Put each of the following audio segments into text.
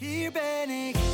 Hier ben ik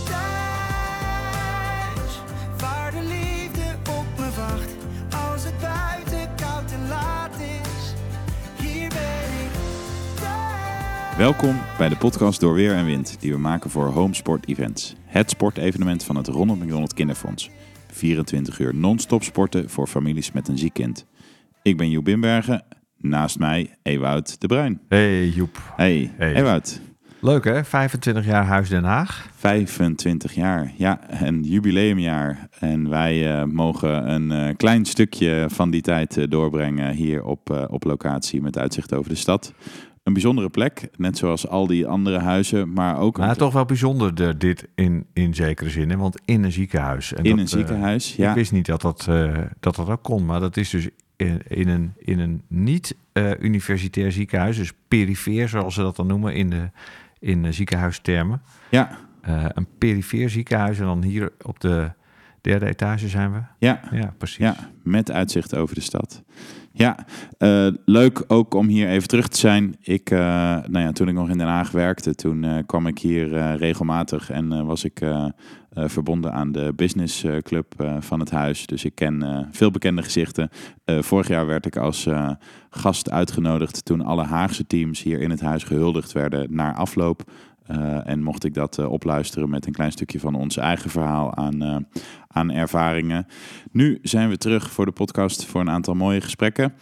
thuis, waar de liefde op me wacht. Als het buiten koud en laat is, hier ben ik thuis. Welkom bij de podcast Door Weer en Wind, die we maken voor Home Sport Events. Het sportevenement van het Ronald McDonald Kinderfonds. 24 uur non-stop sporten voor families met een ziek kind. Ik ben Joep Bimbergen, naast mij Ewout de Bruin. Hey Joep. Hey. Ewout. Leuk hè, 25 jaar Huis Den Haag. 25 jaar, ja, een jubileumjaar. En wij mogen een klein stukje van die tijd doorbrengen hier op locatie met uitzicht over de stad. Een bijzondere plek, net zoals al die andere huizen, maar ook... Maar toch wel bijzonder dit in zekere zin, hè? Want in een ziekenhuis. En een ziekenhuis, ja. Ik wist niet dat ook kon, maar dat is dus in een niet-universitair ziekenhuis, dus perifeer zoals ze dat dan noemen in ziekenhuistermen. Ja. Een perifeer ziekenhuis en dan hier op de derde etage zijn we. Ja, precies. Ja, met uitzicht over de stad. Ja, leuk ook om hier even terug te zijn. Toen ik nog in Den Haag werkte, toen kwam ik hier regelmatig en was ik verbonden aan de businessclub van het huis. Dus ik ken veel bekende gezichten. Vorig jaar werd ik als gast uitgenodigd toen alle Haagse teams hier in het huis gehuldigd werden naar afloop. En mocht ik dat opluisteren met een klein stukje van ons eigen verhaal aan ervaringen. Nu zijn we terug voor de podcast voor een aantal mooie gesprekken.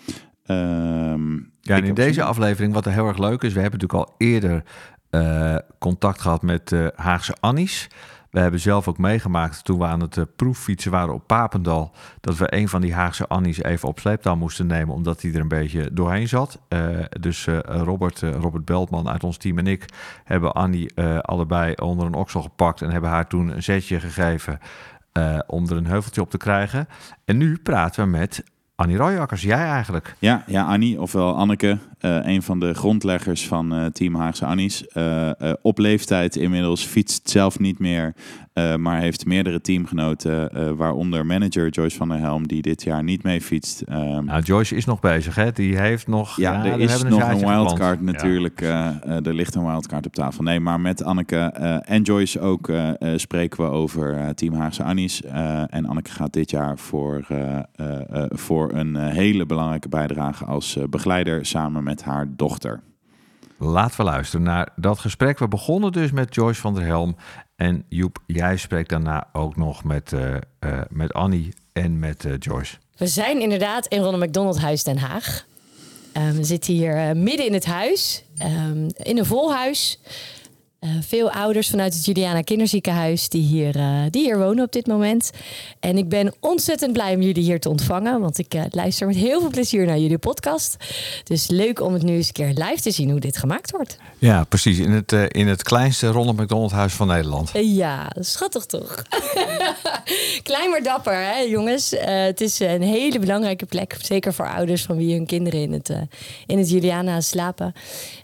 En in deze aflevering, wat er heel erg leuk is, we hebben natuurlijk al eerder contact gehad met Haagse Annies. We hebben zelf ook meegemaakt toen we aan het proeffietsen waren op Papendal, dat we een van die Haagse Annies even op sleeptouw moesten nemen, omdat hij er een beetje doorheen zat. Robert Beltman uit ons team en ik hebben Annie allebei onder een oksel gepakt en hebben haar toen een zetje gegeven om er een heuveltje op te krijgen. En nu praten we met Annie Royakkers, jij eigenlijk. Ja, Annie, ofwel Anneke, een van de grondleggers van Team Haagse Annies. Op leeftijd inmiddels, fietst zelf niet meer, maar heeft meerdere teamgenoten, waaronder manager Joyce van der Helm, die dit jaar niet mee fietst. Joyce is nog bezig, hè? Die heeft nog... Ja, er is nog een wildcard natuurlijk. Ja. Er ligt een wildcard op tafel. Nee, maar met Anneke en Joyce ook spreken we over Team Haagse Annies. En Anneke gaat dit jaar voor een hele belangrijke bijdrage als begeleider samen met haar dochter. Laten we luisteren naar dat gesprek. We begonnen dus met Joyce van der Helm. En Joep, jij spreekt daarna ook nog met Annie en met Joyce. We zijn inderdaad in Ronald McDonald Huis Den Haag. We zitten hier midden in het huis, in een vol huis. Veel ouders vanuit het Juliana Kinderziekenhuis die hier wonen op dit moment. En ik ben ontzettend blij om jullie hier te ontvangen. Want ik luister met heel veel plezier naar jullie podcast. Dus leuk om het nu eens een keer live te zien hoe dit gemaakt wordt. Ja, precies. In het kleinste Ronald McDonald Huis van Nederland. Ja, schattig toch? Klein maar dapper, hè jongens. Het is een hele belangrijke plek. Zeker voor ouders van wie hun kinderen in het Juliana slapen.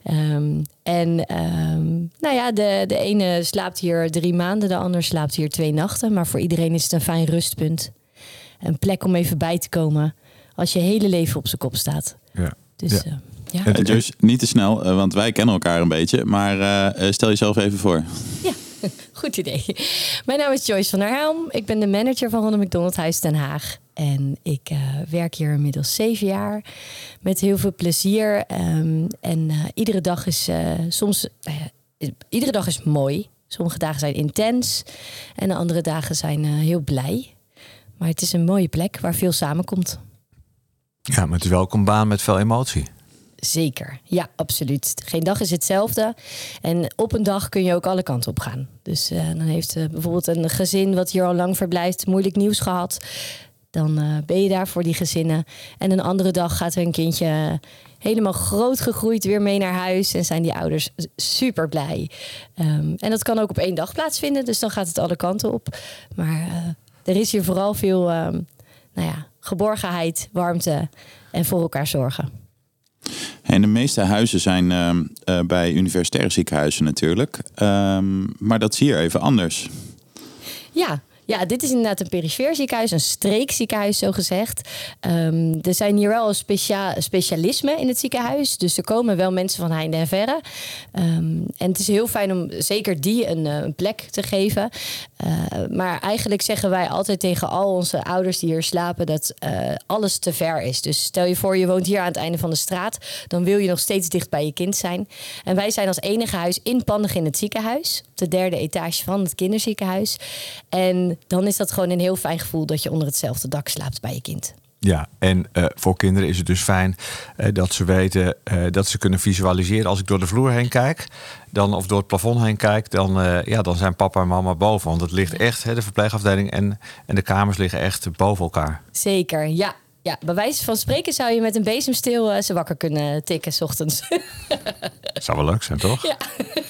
De ene slaapt hier 3 maanden, de ander slaapt hier 2 nachten. Maar voor iedereen is het een fijn rustpunt. Een plek om even bij te komen als je hele leven op zijn kop staat. Ja. Dus, ja. Joyce, niet te snel, want wij kennen elkaar een beetje. Maar stel jezelf even voor. Ja, goed idee. Mijn naam is Joyce van der Helm. Ik ben de manager van Ronald McDonald Huis Den Haag. En ik werk hier inmiddels 7 jaar met heel veel plezier. Iedere dag is iedere dag is mooi. Sommige dagen zijn intens en de andere dagen zijn heel blij. Maar het is een mooie plek waar veel samenkomt. Ja, maar het is wel ook een baan met veel emotie. Zeker, ja, absoluut. Geen dag is hetzelfde. En op een dag kun je ook alle kanten op gaan. Dus dan heeft bijvoorbeeld een gezin wat hier al lang verblijft moeilijk nieuws gehad. Dan ben je daar voor die gezinnen. En een andere dag gaat hun kindje helemaal groot gegroeid weer mee naar huis. En zijn die ouders super blij. En dat kan ook op 1 dag plaatsvinden. Dus dan gaat het alle kanten op. Maar er is hier vooral veel geborgenheid, warmte en voor elkaar zorgen. En de meeste huizen zijn bij universitaire ziekenhuizen natuurlijk. Maar dat is hier even anders. Ja, Ja, dit is inderdaad een perifeer ziekenhuis, een streekziekenhuis zo gezegd. Er zijn hier wel specialismen in het ziekenhuis. Dus er komen wel mensen van heinde en verre. En het is heel fijn om zeker die een plek te geven. Maar eigenlijk zeggen wij altijd tegen al onze ouders die hier slapen dat alles te ver is. Dus stel je voor, je woont hier aan het einde van de straat. Dan wil je nog steeds dicht bij je kind zijn. En wij zijn als enige huis inpandig in het ziekenhuis. Op de 3e etage van het kinderziekenhuis. En dan is dat gewoon een heel fijn gevoel dat je onder hetzelfde dak slaapt bij je kind. Ja, en voor kinderen is het dus fijn dat ze weten dat ze kunnen visualiseren. Als ik door de vloer heen kijk, of door het plafond heen kijk, dan zijn papa en mama boven. Want het ligt echt, de verpleegafdeling en de kamers liggen echt boven elkaar. Zeker, ja. Ja, bij wijze van spreken zou je met een bezemsteel ze wakker kunnen tikken 's ochtends. Dat zou wel leuk zijn, toch? Ja.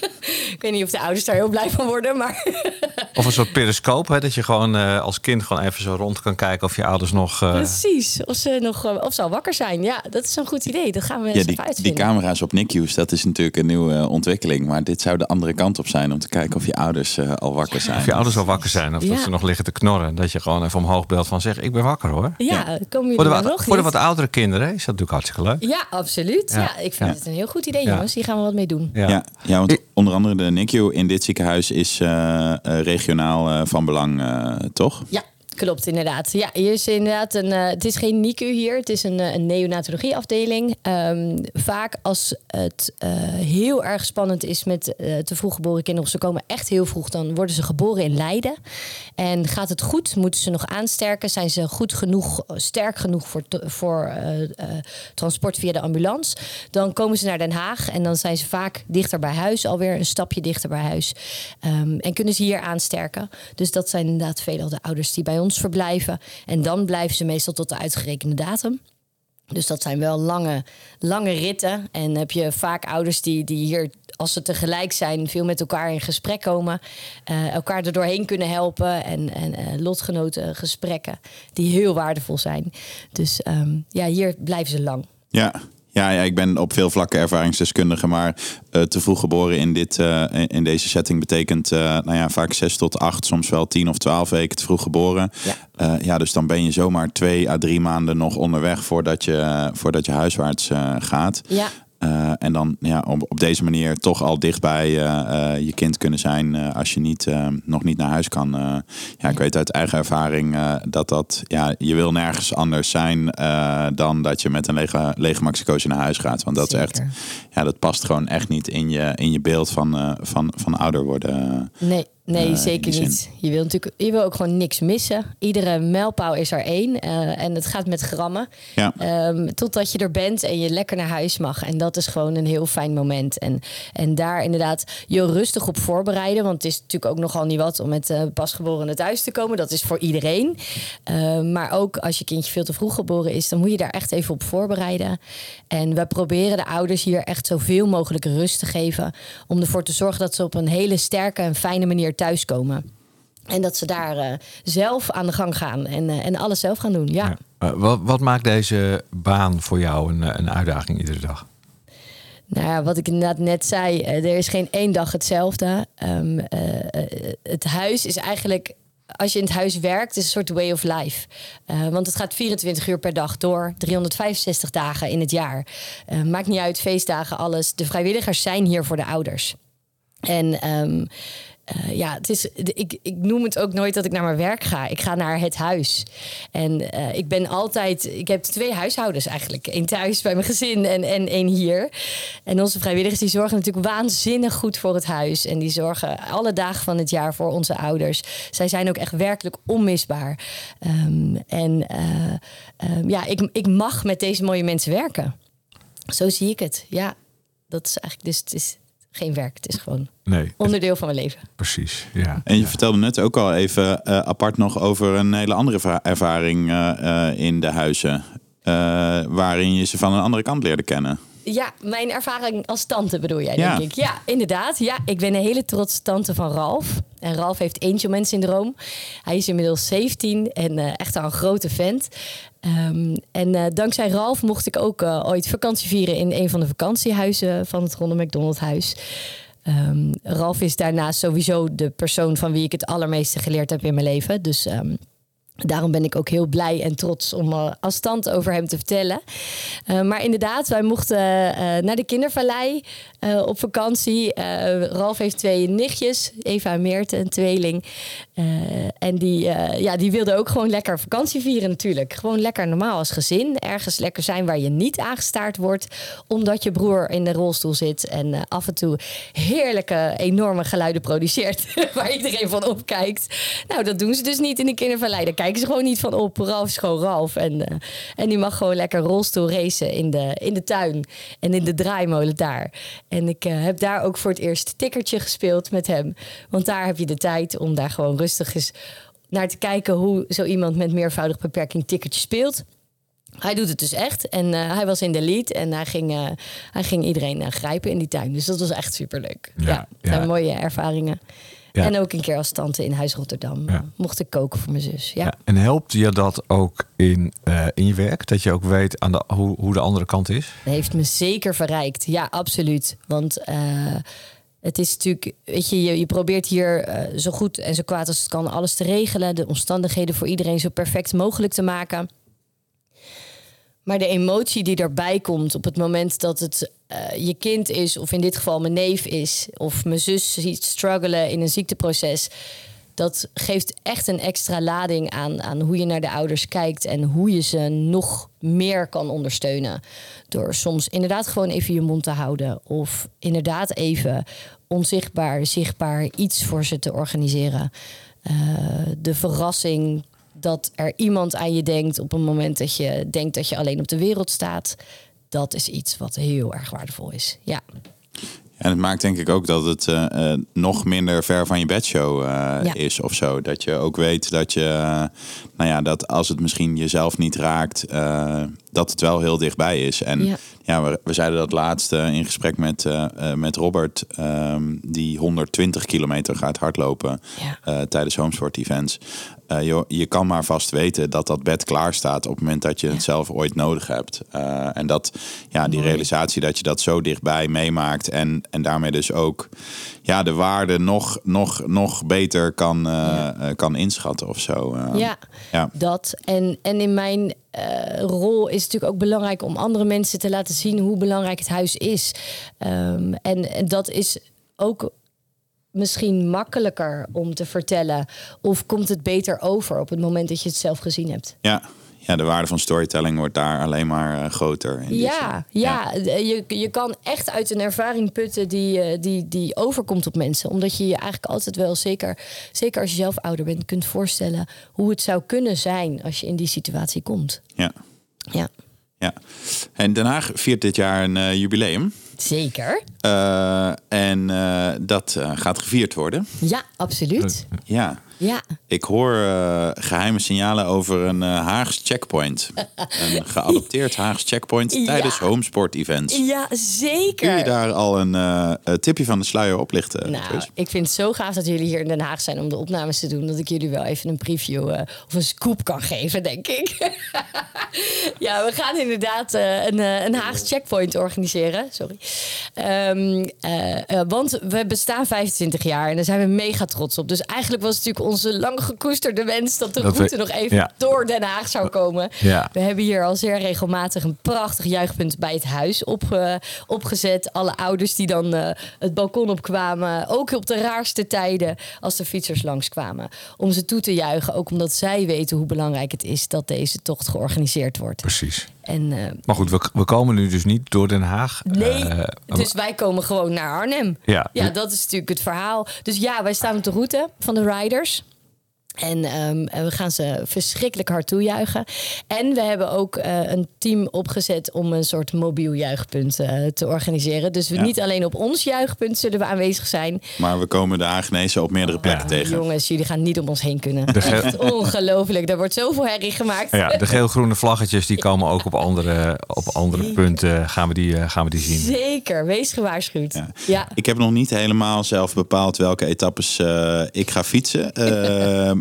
Ik weet niet of de ouders daar heel blij van worden, maar... Of een soort periscoop, dat je gewoon als kind gewoon even zo rond kan kijken of je ouders nog... Precies, of ze al wakker zijn. Ja, dat is een goed idee. Dat gaan we eens even uitvinden. Die camera's op NICU's, dat is natuurlijk een nieuwe ontwikkeling. Maar dit zou de andere kant op zijn om te kijken of je ouders al wakker zijn. Of je ouders al wakker zijn, of dat ze nog liggen te knorren. Dat je gewoon even omhoog belt van zeg, ik ben wakker hoor. Ja, komen jullie nog voor de wat oudere kinderen is dat natuurlijk hartstikke leuk. Ja, absoluut. Ja, ik vind het een heel goed idee, jongens. Hier gaan we wat mee doen. Ja, want onder andere de NICU in dit ziekenhuis is regionaal van belang, toch? Ja. Klopt, inderdaad. Ja, hier is inderdaad het is geen NICU hier, het is een neonatologieafdeling. Vaak als het heel erg spannend is met te vroeg geboren kinderen, of ze komen echt heel vroeg, dan worden ze geboren in Leiden. En gaat het goed, moeten ze nog aansterken, zijn ze goed genoeg, sterk genoeg voor transport via de ambulance. Dan komen ze naar Den Haag en dan zijn ze vaak dichter bij huis, alweer een stapje dichter bij huis. En kunnen ze hier aansterken. Dus dat zijn inderdaad veelal de ouders die bij ons verblijven. En dan blijven ze meestal tot de uitgerekende datum. Dus dat zijn wel lange ritten. En heb je vaak ouders die hier, als ze tegelijk zijn, veel met elkaar in gesprek komen. Elkaar er doorheen kunnen helpen. En lotgenoten gesprekken die heel waardevol zijn. Dus hier blijven ze lang. Ja, ik ben op veel vlakken ervaringsdeskundige, maar te vroeg geboren in deze setting betekent vaak 6 tot 8, soms wel 10 of 12 weken te vroeg geboren. Ja. Dus dan ben je zomaar 2 à 3 maanden nog onderweg voordat je huiswaarts gaat. Ja. En dan op deze manier toch al dichtbij je kind kunnen zijn als je nog niet naar huis kan. Ik weet uit eigen ervaring dat je wil nergens anders zijn dan dat je met een lege maxicosi naar huis gaat. Want dat is echt, dat past gewoon echt niet in je beeld van ouder worden. Nee, zeker niet. Je wil ook gewoon niks missen. Iedere mijlpaal is er 1. En het gaat met grammen. Ja. Totdat je er bent en je lekker naar huis mag. En dat is gewoon een heel fijn moment. En daar inderdaad je rustig op voorbereiden. Want het is natuurlijk ook nogal niet wat om met pasgeborenen thuis te komen. Dat is voor iedereen. Maar ook als je kindje veel te vroeg geboren is, dan moet je daar echt even op voorbereiden. En we proberen de ouders hier echt zoveel mogelijk rust te geven. Om ervoor te zorgen dat ze op een hele sterke en fijne manier thuiskomen. En dat ze daar zelf aan de gang gaan en alles zelf gaan doen. Ja. Wat maakt deze baan voor jou een uitdaging iedere dag? Nou ja, wat ik inderdaad net zei, er is geen 1 dag hetzelfde. Het huis is eigenlijk, als je in het huis werkt, is een soort way of life. Want het gaat 24 uur per dag door, 365 dagen in het jaar. Maakt niet uit, feestdagen, alles. De vrijwilligers zijn hier voor de ouders. En ik noem het ook nooit dat ik naar mijn werk ga. Ik ga naar het huis. En ik heb 2 huishoudens eigenlijk. 1 thuis bij mijn gezin en 1 hier. En onze vrijwilligers die zorgen natuurlijk waanzinnig goed voor het huis. En die zorgen alle dagen van het jaar voor onze ouders. Zij zijn ook echt werkelijk onmisbaar. Ik mag met deze mooie mensen werken. Zo zie ik het. Ja, dat is eigenlijk, dus het is geen werk, het is gewoon onderdeel van mijn leven. Precies, ja. En je vertelde net ook al even apart nog over een hele andere ervaring in de huizen. Waarin je ze van een andere kant leerde kennen. Ja, mijn ervaring als tante bedoel jij, denk ik. Ja, inderdaad. Ja, ik ben een hele trotse tante van Ralf. En Ralf heeft Angelman-syndroom. Hij is inmiddels 17 en echt al een grote vent. Dankzij Ralf mocht ik ook ooit vakantie vieren in een van de vakantiehuizen van het Ronald McDonald Huis. Ralf is daarnaast sowieso de persoon van wie ik het allermeeste geleerd heb in mijn leven. Dus daarom ben ik ook heel blij en trots om als tante over hem te vertellen. Maar inderdaad, wij mochten naar de kindervallei op vakantie. Ralf heeft 2 nichtjes, Eva en Meerte, een tweeling. En die wilden ook gewoon lekker vakantie vieren natuurlijk. Gewoon lekker normaal als gezin. Ergens lekker zijn waar je niet aangestaard wordt. Omdat je broer in de rolstoel zit. En af en toe heerlijke, enorme geluiden produceert. Waar iedereen van opkijkt. Nou, dat doen ze dus niet in de kindervallei. Daar kijken ze gewoon niet van op. Ralf is gewoon Ralf. En die mag gewoon lekker rolstoel racen in de tuin. En in de draaimolen daar. En ik heb daar ook voor het eerst tikkertje gespeeld met hem. Want daar heb je de tijd om daar gewoon rustig eens naar te kijken hoe zo iemand met meervoudige beperking tikkertje speelt. Hij doet het dus echt. En hij was in de lead. En hij ging iedereen grijpen in die tuin. Dus dat was echt superleuk. Ja. Zijn mooie ervaringen. Ja. En ook een keer als tante in Huis Rotterdam mocht ik koken voor mijn zus. Ja. En helpt je dat ook in je werk? Dat je ook weet hoe de andere kant is? Dat heeft me zeker verrijkt. Ja, absoluut. Want het is natuurlijk, weet je probeert hier zo goed en zo kwaad als het kan alles te regelen. De omstandigheden voor iedereen zo perfect mogelijk te maken. Maar de emotie die erbij komt op het moment dat het je kind is, of in dit geval mijn neef is, of mijn zus ziet struggelen in een ziekteproces, dat geeft echt een extra lading aan hoe je naar de ouders kijkt en hoe je ze nog meer kan ondersteunen. Door soms inderdaad gewoon even je mond te houden of inderdaad even onzichtbaar, zichtbaar iets voor ze te organiseren. De verrassing dat er iemand aan je denkt op een moment dat je denkt dat je alleen op de wereld staat. Dat is iets wat heel erg waardevol is. Ja. En het maakt denk ik ook dat het nog minder ver van je bedshow is of zo. Dat je ook weet dat je, dat als het misschien jezelf niet raakt, dat het wel heel dichtbij is. En we zeiden dat laatst in gesprek met Robert, die 120 kilometer gaat hardlopen tijdens homesport events. Je kan maar vast weten dat bed klaar staat op het moment dat je het zelf ooit nodig hebt. En dat die realisatie dat je dat zo dichtbij meemaakt en daarmee dus ook de waarde nog beter kan inschatten of zo. Dat. En in mijn rol is het natuurlijk ook belangrijk om andere mensen te laten zien hoe belangrijk het huis is. En dat is ook misschien makkelijker om te vertellen. Of komt het beter over op het moment dat je het zelf gezien hebt? Ja, de waarde van storytelling wordt daar alleen maar groter. Je kan echt uit een ervaring putten die overkomt op mensen. Omdat je eigenlijk altijd wel, zeker als je zelf ouder bent, kunt voorstellen hoe het zou kunnen zijn als je in die situatie komt. Ja. En Den Haag viert dit jaar een jubileum. Zeker. En dat gaat gevierd worden. Ja, absoluut. Ja. Ik hoor geheime signalen over een Haags checkpoint. Een geadopteerd Haags checkpoint tijdens homesport events. Ja, zeker. Kun je daar al een tipje van de sluier oplichten? Ik vind het zo gaaf dat jullie hier in Den Haag zijn om de opnames te doen, dat ik jullie wel even een preview of een scoop kan geven, denk ik. We gaan inderdaad een Haags checkpoint organiseren. Sorry. Want we bestaan 25 jaar en daar zijn we mega trots op. Dus eigenlijk was het natuurlijk onze lang gekoesterde wens dat de route nog even door Den Haag zou komen. Ja. We hebben hier al zeer regelmatig een prachtig juichpunt bij het huis opgezet. Alle ouders die dan het balkon opkwamen, ook op de raarste tijden als de fietsers langskwamen, om ze toe te juichen. Ook omdat zij weten hoe belangrijk het is dat deze tocht georganiseerd wordt. Precies. Maar goed, we komen nu dus niet door Den Haag. Nee, dus wij komen gewoon naar Arnhem. Ja, dat is natuurlijk het verhaal. Dus wij staan op de route van de riders. En we gaan ze verschrikkelijk hard toejuichen. En we hebben ook een team opgezet om een soort mobiel juichpunt te organiseren. Dus niet alleen op ons juichpunt zullen we aanwezig zijn. Maar we komen de Hagenezen op meerdere plekken tegen. Jongens, jullie gaan niet om ons heen kunnen. Echt ongelooflijk. Er wordt zoveel herrie gemaakt. Ja, de geel-groene vlaggetjes die komen ook op andere punten. Gaan we die zien. Zeker, wees gewaarschuwd. Ja. Ik heb nog niet helemaal zelf bepaald welke etappes ik ga fietsen.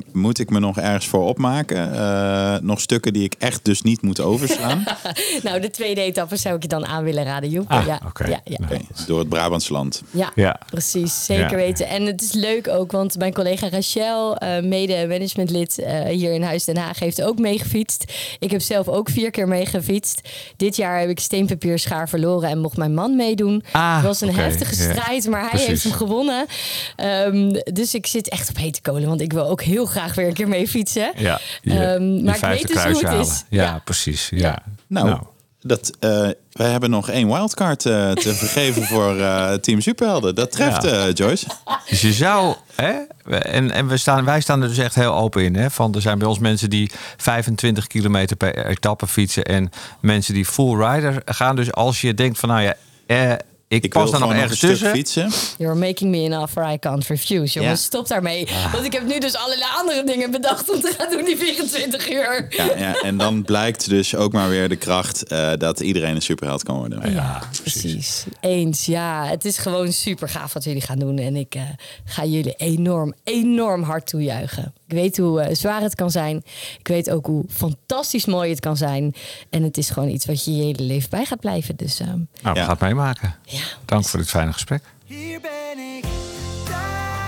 moet ik me nog ergens voor opmaken? Nog stukken die ik echt dus niet moet overslaan? Nou, de tweede etappe zou ik je dan aan willen raden, Joep. Oké. Door het Brabantse land. Ja, precies. Zeker weten. En het is leuk ook, want mijn collega Rachel, mede-managementlid hier in Huis Den Haag, heeft ook meegefietst. Ik heb zelf ook 4 keer meegefietst. Dit jaar heb ik steenpapier schaar verloren en mocht mijn man meedoen. Het was een heftige strijd, maar hij heeft hem gewonnen. Dus ik zit echt op hete kolen, want ik wil ook heel graag weer een keer mee fietsen. Ja, maar ik weet dus hoe het is. Ja, precies. Ja. Nou. Wij hebben nog 1 wildcard te vergeven voor Team Superhelden. Dat treft, Joyce. Dus je zou... En wij staan er dus echt heel open in. Hè? Van, er zijn bij ons mensen die 25 kilometer per etappe fietsen. En mensen die full rider gaan. Dus als je denkt van ik pas daar nog ergens tussen. Fietsen. You're making me an offer I can't refuse. Jongens, stop daarmee. Want ik heb nu dus allerlei andere dingen bedacht om te gaan doen die 24 uur. Ja, en dan blijkt dus ook maar weer de kracht dat iedereen een superheld kan worden. Ja, precies. Eens, ja. Het is gewoon super gaaf wat jullie gaan doen. En ik ga jullie enorm hard toejuichen. Ik weet hoe zwaar het kan zijn. Ik weet ook hoe fantastisch mooi het kan zijn. En het is gewoon iets wat je hele leven bij gaat blijven. Dus, we gaan het meemaken. Ja, dank voor dit fijne gesprek. Hier ben ik thuis.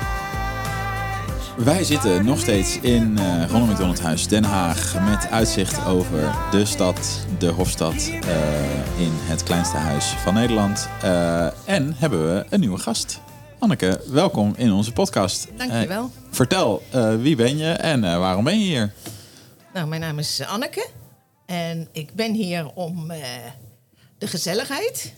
Wij zitten nog steeds in Ronald McDonald Huis Den Haag met uitzicht over de stad, de Hofstad, in het kleinste huis van Nederland. En hebben we een nieuwe gast. Anneke, welkom in onze podcast. Dankjewel. Vertel, wie ben je en waarom ben je hier? Nou, mijn naam is Anneke en ik ben hier om de gezelligheid.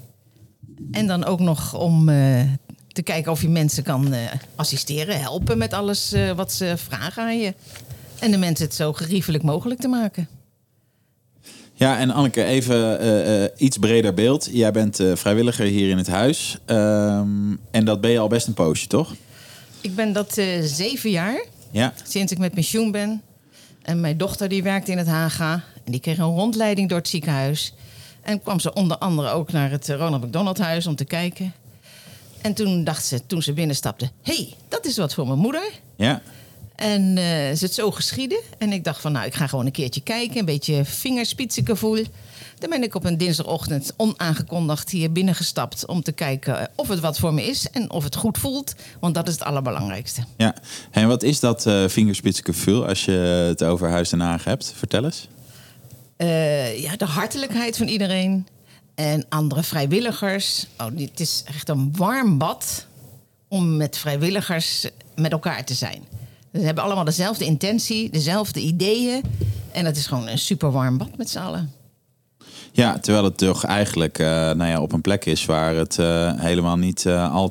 En dan ook nog om te kijken of je mensen kan assisteren, helpen met alles wat ze vragen aan je. En de mensen het zo geriefelijk mogelijk te maken. Ja, en Anneke, even iets breder beeld. Jij bent vrijwilliger hier in het huis. En dat ben je al best een poosje, toch? Ik ben dat 7 jaar, sinds ik met pensioen ben. En mijn dochter die werkt in het HG. En die kreeg een rondleiding door het ziekenhuis. En kwam ze onder andere ook naar het Ronald McDonald Huis om te kijken. En toen dacht ze, toen ze binnenstapte, hey, dat is wat voor mijn moeder. Ja. En is het zo geschieden. En ik dacht van, ik ga gewoon een keertje kijken. Een beetje vingerspitsengevoel. Dan ben ik op een dinsdagochtend onaangekondigd hier binnengestapt om te kijken of het wat voor me is en of het goed voelt. Want dat is het allerbelangrijkste. Ja, en wat is dat vingerspitsengevoel als je het over Huis Den Haag hebt? Vertel eens. De hartelijkheid van iedereen en andere vrijwilligers. Het is echt een warm bad om met vrijwilligers met elkaar te zijn. Ze hebben allemaal dezelfde intentie, dezelfde ideeën. En het is gewoon een super warm bad met z'n allen. Ja, terwijl het toch eigenlijk op een plek is waar het helemaal niet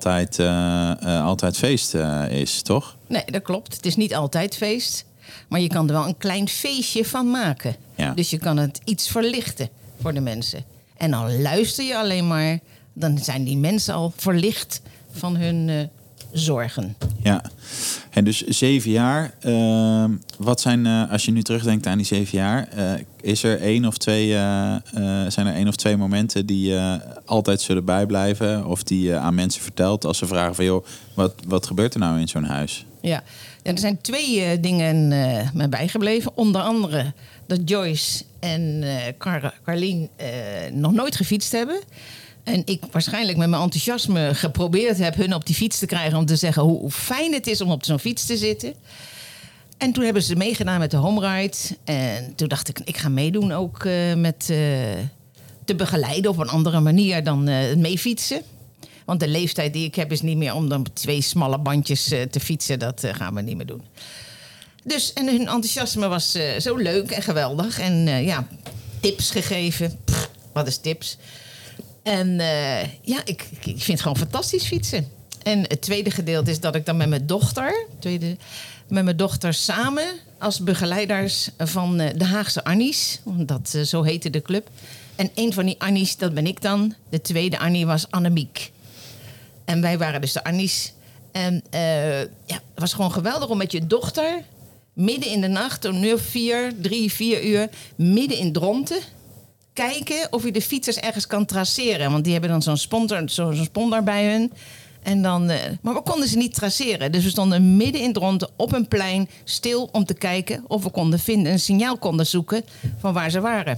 altijd feest is, toch? Nee, dat klopt. Het is niet altijd feest. Maar je kan er wel een klein feestje van maken. Ja. Dus je kan het iets verlichten voor de mensen. En dan luister je alleen maar. Dan zijn die mensen al verlicht van hun zorgen. Ja, en dus 7 jaar. Wat zijn, als je nu terugdenkt aan die 7 jaar... is er 1 of 2, zijn er 1 of 2 momenten die altijd zullen bijblijven? Of die je aan mensen vertelt als ze vragen van... joh, wat gebeurt er nou in zo'n huis? Ja, er zijn 2 dingen mij bijgebleven. Onder andere dat Joyce en Carlien nog nooit gefietst hebben. En ik waarschijnlijk met mijn enthousiasme geprobeerd heb hun op die fiets te krijgen... om te zeggen hoe fijn het is om op zo'n fiets te zitten. En toen hebben ze meegedaan met de home ride. En toen dacht ik ga meedoen ook met te begeleiden op een andere manier dan het meefietsen. Want de leeftijd die ik heb is niet meer om dan 2 smalle bandjes te fietsen. Dat gaan we niet meer doen. Dus, en hun enthousiasme was zo leuk en geweldig. En tips gegeven. Wat is tips? En ik vind het gewoon fantastisch fietsen. En het tweede gedeelte is dat ik dan met mijn dochter samen als begeleiders van de Haagse Annies. Dat zo heette de club. En een van die Annies, dat ben ik dan. De tweede Annie was Annemiek. En wij waren dus de Annies. En het was gewoon geweldig om met je dochter... midden in de nacht, om 3, 4 uur... midden in Dronten... kijken of je de fietsers ergens kan traceren. Want die hebben dan zo'n sponsor bij hun. En dan, maar we konden ze niet traceren. Dus we stonden midden in Dronten op een plein stil om te kijken of we konden vinden, een signaal konden zoeken van waar ze waren.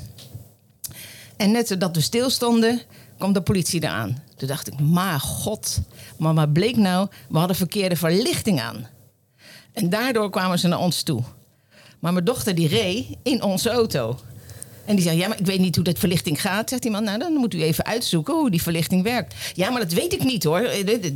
En net zodat we stilstonden, kwam de politie eraan. Toen dacht ik, maar god, maar wat bleek nou? We hadden verkeerde verlichting aan. En daardoor kwamen ze naar ons toe. Maar mijn dochter die reed in onze auto. En die zei, ja, maar ik weet niet hoe dat verlichting gaat. Zegt iemand, nou, dan moet u even uitzoeken hoe die verlichting werkt. Ja, maar dat weet ik niet, hoor.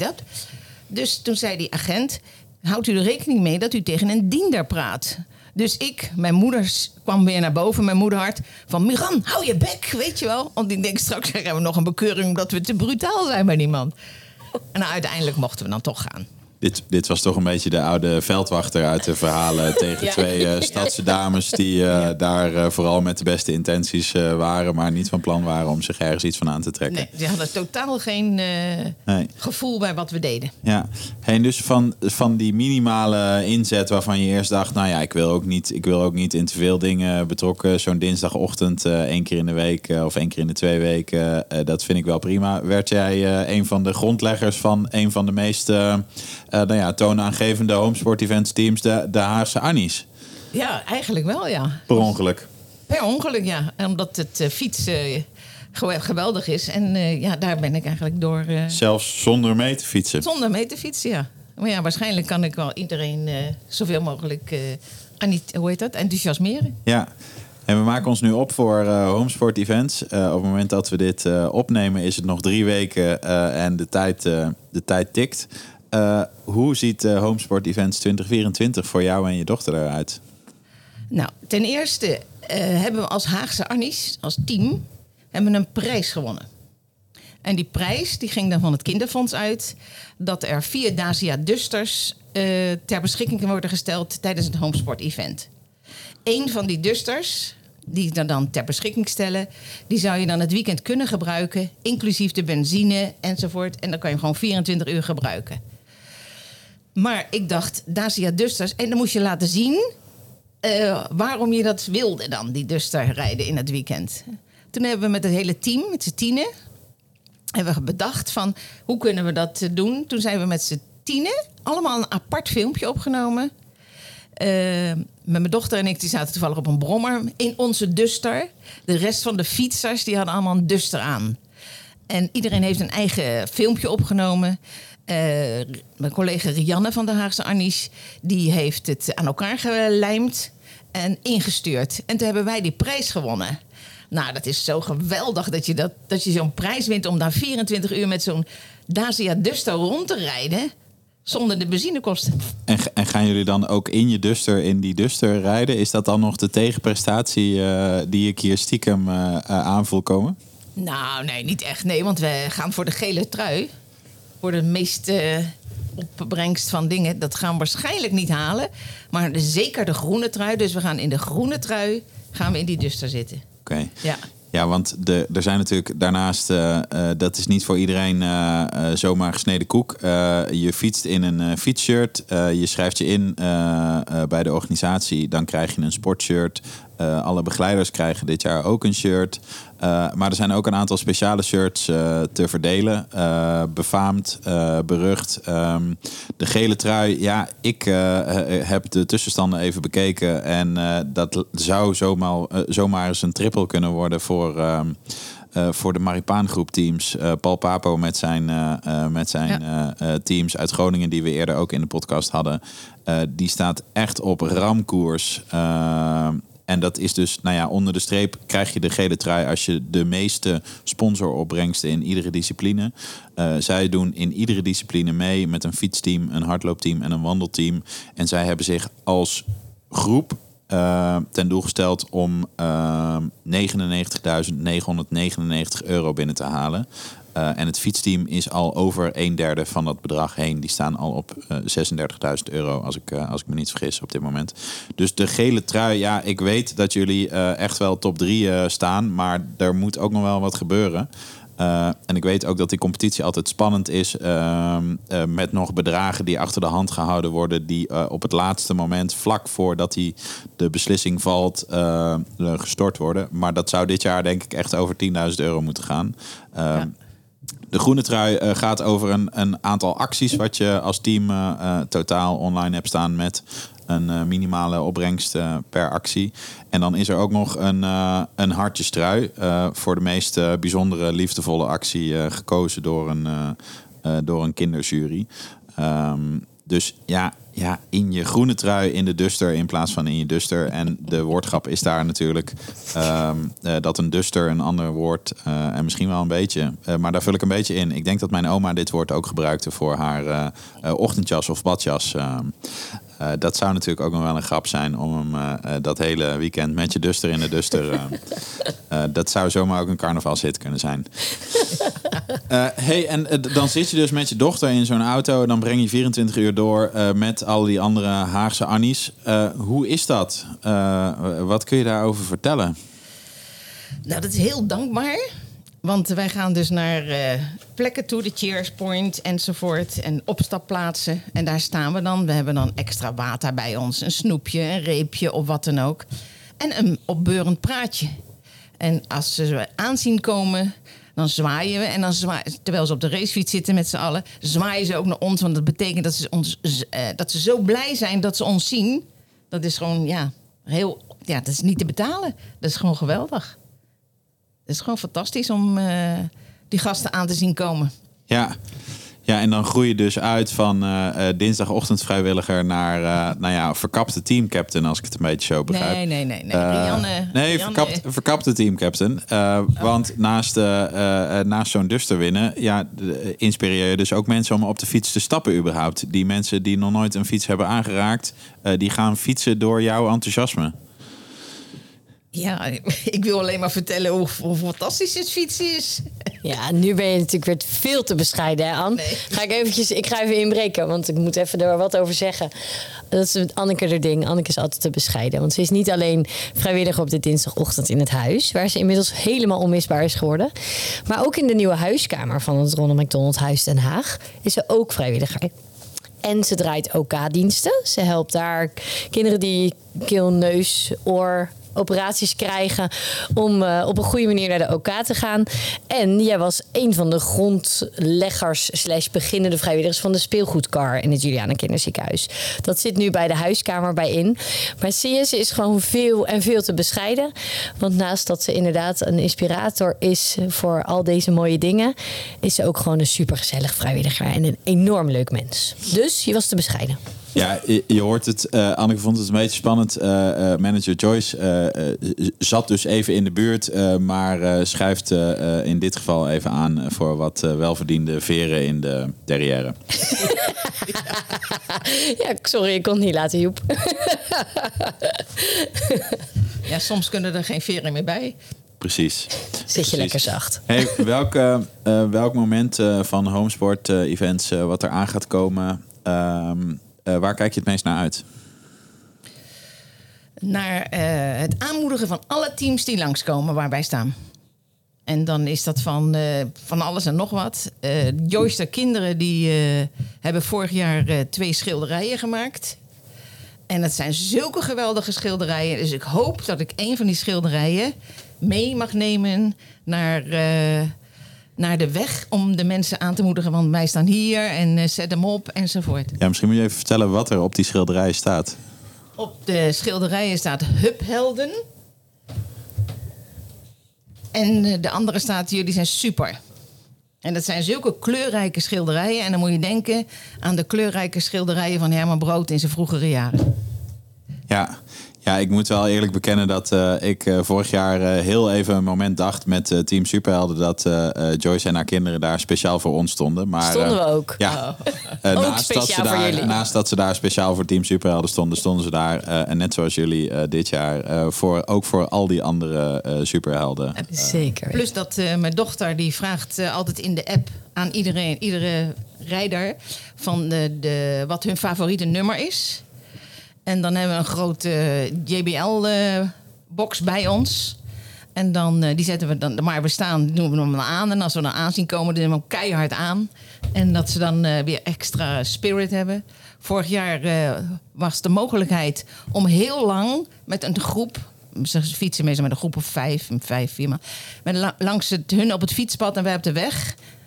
Dus toen zei die agent, houdt u er rekening mee dat u tegen een diender praat. Dus mijn moeder kwam weer naar boven, mijn moederhart. Van, Miran, hou je bek, weet je wel. Want ik denk, straks krijgen we nog een bekeuring omdat we te brutaal zijn bij die man. En nou, uiteindelijk mochten we dan toch gaan. Dit was toch een beetje de oude veldwachter uit de verhalen tegen twee stadse dames die daar vooral met de beste intenties waren, maar niet van plan waren om zich ergens iets van aan te trekken. Nee, ze hadden totaal geen gevoel bij wat we deden. Ja, en dus van die minimale inzet waarvan je eerst dacht, nou ja, ik wil ook niet in te veel dingen betrokken. Zo'n dinsdagochtend 1 keer in de week of 1 keer in de 2 weken, dat vind ik wel prima. Werd jij een van de grondleggers van een van de meest toonaangevende homesport-events teams, de Haagse Annies? Ja, eigenlijk wel, ja. Per ongeluk? Per ongeluk, ja. Omdat het fietsen geweldig is. En daar ben ik eigenlijk door... Zelfs zonder mee te fietsen? Zonder mee te fietsen, ja. Maar ja, waarschijnlijk kan ik wel iedereen zoveel mogelijk enthousiasmeren. Ja. En we maken ons nu op voor homesport events. Op het moment dat we dit opnemen is het nog 3 weken en de tijd tikt. Hoe ziet Homesport Events 2024 voor jou en je dochter eruit? Nou, ten eerste hebben we als Haagse Annies, als team, hebben een prijs gewonnen. En die prijs die ging dan van het kinderfonds uit, dat er 4 Dacia Dusters ter beschikking worden gesteld tijdens het Homesport Event. Eén van die Dusters, die we dan ter beschikking stellen, die zou je dan het weekend kunnen gebruiken, inclusief de benzine enzovoort. En dan kan je hem gewoon 24 uur gebruiken. Maar ik dacht, Dacia Dusters, en dan moest je laten zien waarom je dat wilde dan, die Duster rijden in het weekend. Toen hebben we met het hele team, met z'n 10, hebben we bedacht van, hoe kunnen we dat doen? Toen zijn we met z'n 10 allemaal een apart filmpje opgenomen. Met mijn dochter en ik die zaten toevallig op een brommer in onze Duster. De rest van de fietsers die hadden allemaal een Duster aan. En iedereen heeft een eigen filmpje opgenomen. Mijn collega Rianne van de Haagse Annies, die heeft het aan elkaar gelijmd en ingestuurd. En toen hebben wij die prijs gewonnen. Nou, dat is zo geweldig dat je zo'n prijs wint om daar 24 uur met zo'n Dacia Duster rond te rijden zonder de benzinekosten. En gaan jullie dan ook in die Duster rijden? Is dat dan nog de tegenprestatie die ik hier stiekem aanvoel komen? Nou, nee, niet echt. Nee, want we gaan voor de gele trui. Voor de meest opbrengst van dingen. Dat gaan we waarschijnlijk niet halen. Maar zeker de groene trui. Dus we gaan in de groene trui gaan we in die Duster zitten. Oké. Ja. Ja, want er zijn natuurlijk daarnaast, dat is niet voor iedereen zomaar gesneden koek. Je fietst in een fietsshirt, je schrijft je in bij de organisatie, dan krijg je een sportshirt. Alle begeleiders krijgen dit jaar ook een shirt. Maar er zijn ook een aantal speciale shirts te verdelen. Befaamd, berucht. De gele trui, ja, ik heb de tussenstanden even bekeken. En dat zou zomaar eens een triple kunnen worden voor de Maripaangroep teams. Paul Papo met zijn teams uit Groningen, die we eerder ook in de podcast hadden. Die staat echt op ramkoers. En dat is dus, nou ja, onder de streep krijg je de gele trui als je de meeste sponsoropbrengsten in iedere discipline. Zij doen in iedere discipline mee met een fietsteam, een hardloopteam en een wandelteam. En zij hebben zich als groep ten doel gesteld om €99.999 binnen te halen. En het fietsteam is al over 1/3 van dat bedrag heen. Die staan al op €36.000 als ik me niet vergis op dit moment. Dus de gele trui, ja, ik weet dat jullie echt wel top 3 staan. Maar er moet ook nog wel wat gebeuren. En ik weet ook dat die competitie altijd spannend is. Met nog bedragen die achter de hand gehouden worden. Die op het laatste moment, vlak voordat de beslissing valt, gestort worden. Maar dat zou dit jaar denk ik echt over €10.000 moeten gaan. De groene trui gaat over een aantal acties wat je als team totaal online hebt staan met een minimale opbrengst per actie. En dan is er ook nog een hartjestrui voor de meest bijzondere, liefdevolle actie gekozen door een kinderjury. Dus ja, in je groene trui in de duster in plaats van in je duster. En de woordgrap is daar natuurlijk dat een duster een ander woord en misschien wel een beetje. Maar daar vul ik een beetje in. Ik denk dat mijn oma dit woord ook gebruikte voor haar ochtendjas of badjas. Dat zou natuurlijk ook nog wel een grap zijn om hem dat hele weekend met je duster in de duster. Dat zou zomaar ook een carnavalshit kunnen zijn. Dan zit je dus met je dochter in zo'n auto. Dan breng je 24 uur door met al die andere Haagse Annies. Hoe is dat? Wat kun je daarover vertellen? Nou, dat is heel dankbaar. Want wij gaan dus naar plekken toe, de Cheers Point enzovoort. En opstapplaatsen. En daar staan we dan. We hebben dan extra water bij ons. Een snoepje, een reepje of wat dan ook. En een opbeurend praatje. En als ze aanzien komen, dan zwaaien we. En dan terwijl ze op de racefiets zitten met z'n allen, zwaaien ze ook naar ons. Want dat betekent dat ze zo blij zijn dat ze ons zien. Dat is gewoon, dat is niet te betalen. Dat is gewoon geweldig. Het is gewoon fantastisch om die gasten aan te zien komen. Ja, en dan groei je dus uit van dinsdagochtendvrijwilliger naar verkapte teamcaptain, als ik het een beetje zo begrijp. Nee. Verkapte teamcaptain. Want naast zo'n duster winnen, inspireer je dus ook mensen om op de fiets te stappen überhaupt. Die mensen die nog nooit een fiets hebben aangeraakt, die gaan fietsen door jouw enthousiasme. Ja, ik wil alleen maar vertellen hoe fantastisch het fietsen is. Ja, nu ben je natuurlijk weer veel te bescheiden, hè, Anne? Nee. Ik ga even inbreken, want ik moet even er wat over zeggen. Dat is Anneke haar ding. Anneke is altijd te bescheiden. Want ze is niet alleen vrijwilliger op de dinsdagochtend in het huis, waar ze inmiddels helemaal onmisbaar is geworden, maar ook in de nieuwe huiskamer van het Ronald McDonald Huis Den Haag is ze ook vrijwilliger. En ze draait OK-diensten. Ze helpt daar kinderen die keel, neus, oor operaties krijgen om op een goede manier naar de OK te gaan. En jij was een van de grondleggers / beginnende vrijwilligers van de speelgoedkar in het Juliana Kinderziekenhuis. Dat zit nu bij de huiskamer bij in. Maar zie je, ze is gewoon veel en veel te bescheiden. Want naast dat ze inderdaad een inspirator is voor al deze mooie dingen, is ze ook gewoon een supergezellig vrijwilliger en een enorm leuk mens. Dus je was te bescheiden. Ja, je hoort het. Anneke vond het een beetje spannend. Manager Joyce zat dus even in de buurt, maar schuift in dit geval even aan voor wat welverdiende veren in de derrière. Ja, sorry, ik kon het niet laten, Joep. Ja, soms kunnen er geen veren meer bij. Precies. Zit je lekker zacht. Hey, welk moment van Homesport events wat er aan gaat komen, waar kijk je het meest naar uit? Naar het aanmoedigen van alle teams die langskomen waar wij staan. En dan is dat van alles en nog wat. Joyce, de kinderen, die hebben vorig jaar 2 schilderijen gemaakt. En het zijn zulke geweldige schilderijen. Dus ik hoop dat ik een van die schilderijen mee mag nemen naar de weg om de mensen aan te moedigen. Want wij staan hier en zet hem op enzovoort. Ja, misschien moet je even vertellen wat er op die schilderijen staat. Op de schilderijen staat Huphelden. En de andere staat, jullie zijn super. En dat zijn zulke kleurrijke schilderijen. En dan moet je denken aan de kleurrijke schilderijen van Herman Brood in zijn vroegere jaren. Ja, ik moet wel eerlijk bekennen dat ik vorig jaar heel even een moment dacht met Team Superhelden dat Joyce en haar kinderen daar speciaal voor ons stonden. Maar, stonden we ook? Ja. Ook speciaal voor jullie. Naast dat ze daar speciaal voor Team Superhelden stonden ze daar. En net zoals jullie dit jaar ook voor al die andere superhelden. Zeker. Plus dat mijn dochter die vraagt altijd in de app aan iedere rijder van wat hun favoriete nummer is. En dan hebben we een grote JBL-box bij ons. En dan die zetten we dan, maar we staan, doen we hem aan. En als we dan aanzien komen, doen we hem keihard aan. En dat ze dan weer extra spirit hebben. Vorig jaar was de mogelijkheid om heel lang met een groep, ze fietsen meestal met een groep of 5, 4 man, langs hun op het fietspad en wij op de weg.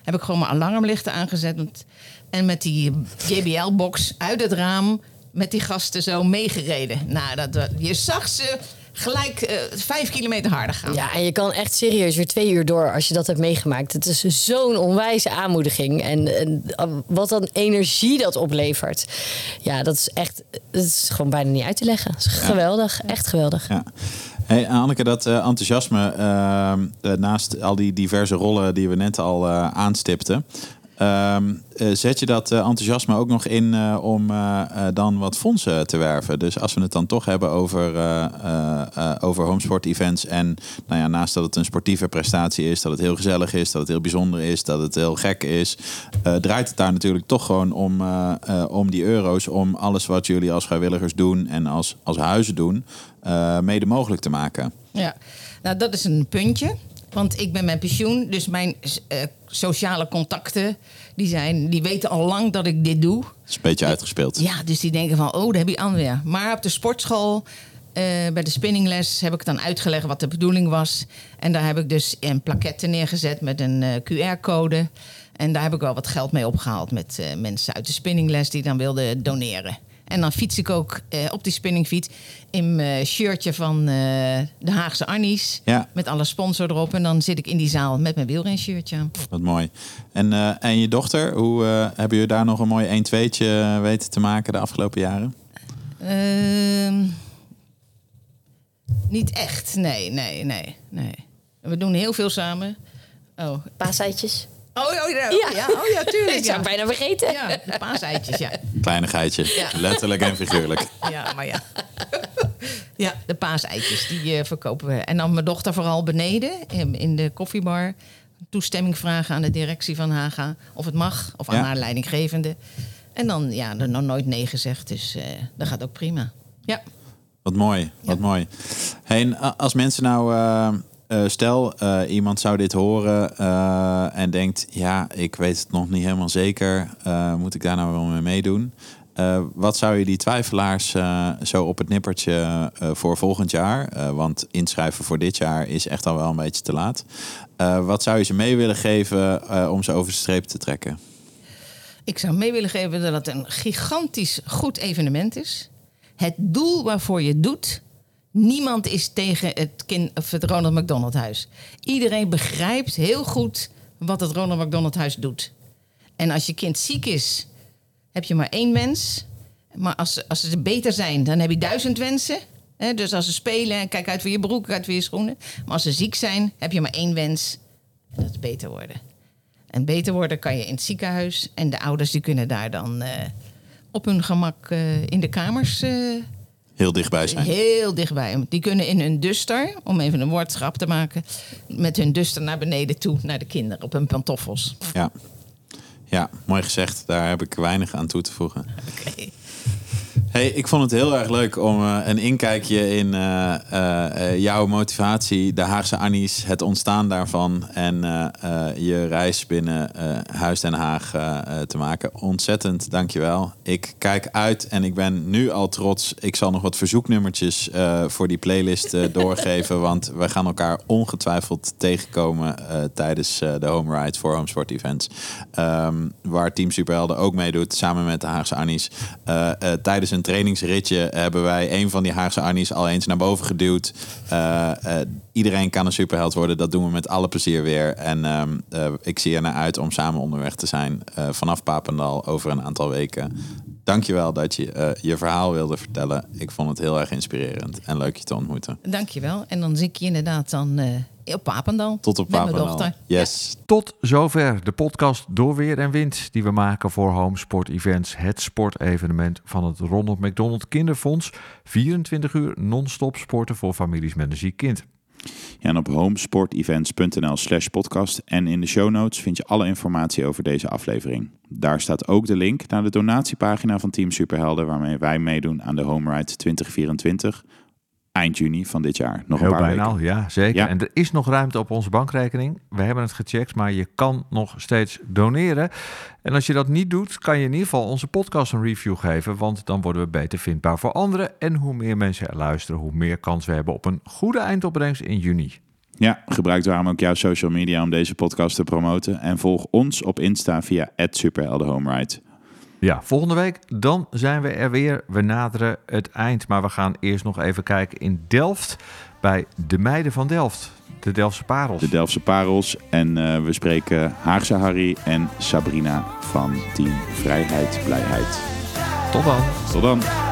heb ik gewoon mijn alarmlichten aangezet. En met die JBL-box uit het raam met die gasten zo meegereden. Nou, je zag ze gelijk 5 kilometer harder gaan. Ja, en je kan echt serieus weer 2 uur door als je dat hebt meegemaakt. Het is zo'n onwijze aanmoediging. En wat dan energie dat oplevert. Ja, dat is gewoon bijna niet uit te leggen. Dat is geweldig, echt geweldig. Ja. Hey, Anneke, dat enthousiasme, naast al die diverse rollen die we net al aanstipten, zet je dat enthousiasme ook nog in om dan wat fondsen te werven? Dus als we het dan toch hebben over homesport events en naast dat het een sportieve prestatie is, dat het heel gezellig is, dat het heel bijzonder is, dat het heel gek is, draait het daar natuurlijk toch gewoon om die euro's, om alles wat jullie als vrijwilligers doen en als huizen doen, mede mogelijk te maken. Ja, nou dat is een puntje. Want ik ben met pensioen, dus mijn sociale contacten, die weten al lang dat ik dit doe. Dat is een beetje uitgespeeld. Ja, dus die denken van, daar heb je aan weer. Maar op de sportschool, bij de spinningles, heb ik dan uitgelegd wat de bedoeling was. En daar heb ik dus een plaquette neergezet met een QR-code. En daar heb ik wel wat geld mee opgehaald met mensen uit de spinningles die dan wilden doneren. En dan fiets ik ook op die spinningfiets in mijn shirtje van de Haagse Annies. Ja. Met alle sponsor erop. En dan zit ik in die zaal met mijn wielrenshirtje aan. Wat mooi. En je dochter, hoe hebben jullie daar nog een mooi 1-2'tje weten te maken de afgelopen jaren? Niet echt, nee. We doen heel veel samen. Paaseitjes. Oh ja, tuurlijk. Dat zou ik bijna vergeten. Ja, de paaseitjes, ja. Kleinigheidje, letterlijk en figuurlijk. Ja, maar ja. Ja, de paaseitjes, die verkopen we. En dan mijn dochter vooral beneden, in de koffiebar. Toestemming vragen aan de directie van Haga of het mag. Of aan haar leidinggevende. En dan, er nog nooit nee gezegd. Dus dat gaat ook prima. Ja. Wat mooi, wat mooi. Hey, als mensen nou... stel, iemand zou dit horen en denkt, ik weet het nog niet helemaal zeker. Moet ik daar nou wel mee meedoen? Wat zou je die twijfelaars zo op het nippertje voor volgend jaar? Want inschrijven voor dit jaar is echt al wel een beetje te laat. Wat zou je ze mee willen geven om ze over de streep te trekken? Ik zou mee willen geven dat het een gigantisch goed evenement is. Het doel waarvoor je het doet... Niemand is tegen het Ronald McDonald Huis. Iedereen begrijpt heel goed wat het Ronald McDonald Huis doet. En als je kind ziek is, heb je maar 1 wens. Maar als ze beter zijn, dan heb je 1000 wensen. Dus als ze spelen, kijk uit voor je broek, kijk uit voor je schoenen. Maar als ze ziek zijn, heb je maar 1 wens. En dat is beter worden. En beter worden kan je in het ziekenhuis. En de ouders die kunnen daar dan op hun gemak in de kamers... Heel dichtbij zijn. Heel dichtbij. Die kunnen in hun duster, om even een woordgrap te maken... met hun duster naar beneden toe, naar de kinderen, op hun pantoffels. Ja, mooi gezegd. Daar heb ik weinig aan toe te voegen. Okay. Hey, ik vond het heel erg leuk om een inkijkje in jouw motivatie, de Haagse Annies, het ontstaan daarvan en je reis binnen Huis Den Haag te maken. Ontzettend, dankjewel. Ik kijk uit en ik ben nu al trots. Ik zal nog wat verzoeknummertjes voor die playlist doorgeven, want we gaan elkaar ongetwijfeld tegenkomen tijdens de Home Ride voor Homesport Events. Waar Team Superhelden ook meedoet, samen met de Haagse Annies. Tijdens een trainingsritje hebben wij een van die Haagse Annies al eens naar boven geduwd. Iedereen kan een superheld worden. Dat doen we met alle plezier weer. En ik zie er naar uit om samen onderweg te zijn vanaf Papendal over een aantal weken. Dankjewel dat je je verhaal wilde vertellen. Ik vond het heel erg inspirerend en leuk je te ontmoeten. Dankjewel. En dan zie ik je inderdaad dan op Papendal. Tot op Papendal. Met mijn dochter. Yes. Ja. Tot zover de podcast Door Weer en Wind die we maken voor Homesport Events. Het sportevenement van het Ronald McDonald Kinderfonds. 24 uur non-stop sporten voor families met een ziek kind. Ja, en op homesportevents.nl/podcast en in de show notes vind je alle informatie over deze aflevering. Daar staat ook de link naar de donatiepagina van Team Superhelden, waarmee wij meedoen aan de Home Ride 2024. Eind juni van dit jaar. Nog heel een paar bijna, weken. Ja, zeker. Ja. En er is nog ruimte op onze bankrekening. We hebben het gecheckt, maar je kan nog steeds doneren. En als je dat niet doet, kan je in ieder geval onze podcast een review geven, want dan worden we beter vindbaar voor anderen. En hoe meer mensen er luisteren, hoe meer kans we hebben op een goede eindopbrengst in juni. Ja, gebruik daarom ook jouw social media om deze podcast te promoten. En volg ons op Insta via @superheldenhomeride. Ja, volgende week dan zijn we er weer. We naderen het eind, maar we gaan eerst nog even kijken in Delft bij de meiden van Delft. De Delftse Parels. De Delftse Parels. En we spreken Haagse Harry en Sabrina van Team Vrijheid Blijheid. Tot dan. Tot dan.